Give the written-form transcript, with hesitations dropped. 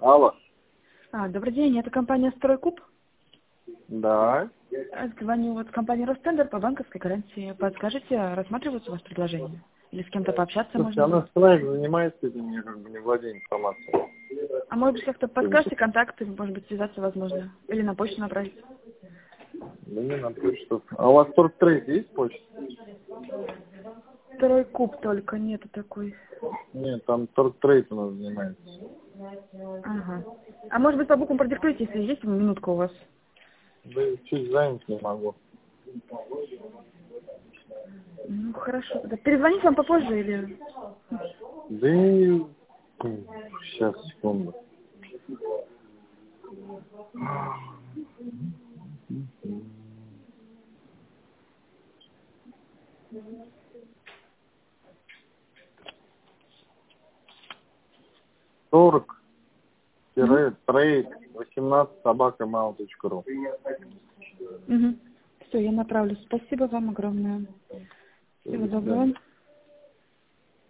Алло. Добрый день, это компания «Стройкуб». Да. Звоню от компании «Ростендер» по банковской гарантии. Подскажите, рассматриваются у вас предложения? Или с кем-то пообщаться Слушайте, можно? она стройк занимается этим, я как бы не владею информацией. А может быть, как-то подскажете контакты, может быть, связаться возможно? Или на почту направить? Да не на почту. А у вас торгтрейд есть почта? «Стройкуб» только, нету такой. Нет, там торгтрейд у нас занимается. Ага. А может быть, по буквам продиктуйте, если есть минутка у вас? Да я чуть занят не могу. Ну, хорошо. Тогда перезвонить вам попозже или... Да и... Сейчас, секунду. Трейд 18@mail.ru. Угу. Все, я направлю. Спасибо вам огромное. Всего доброго.